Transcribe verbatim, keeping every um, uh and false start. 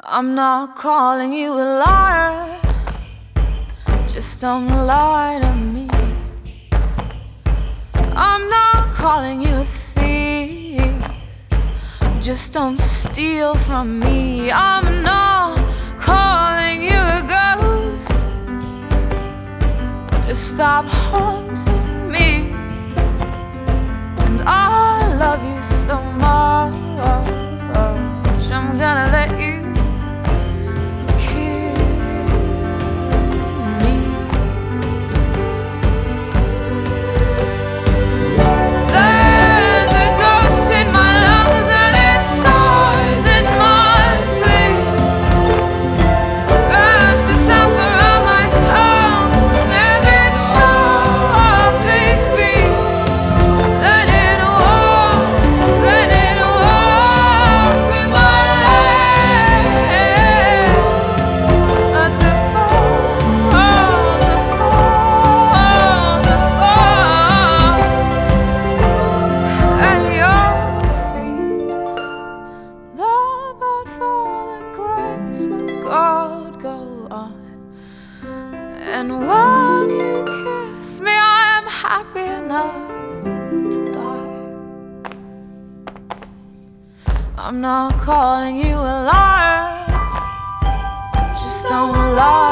I'm not calling you a liar, just don't lie to me. I'm not calling you a thief, just don't steal from me. I'm not calling you a ghost, just stop haunting me. And I love you so much, I'm gonna let you God go on. And when you kiss me, I am happy enough to die. I'm not calling you a liar, just don't lie.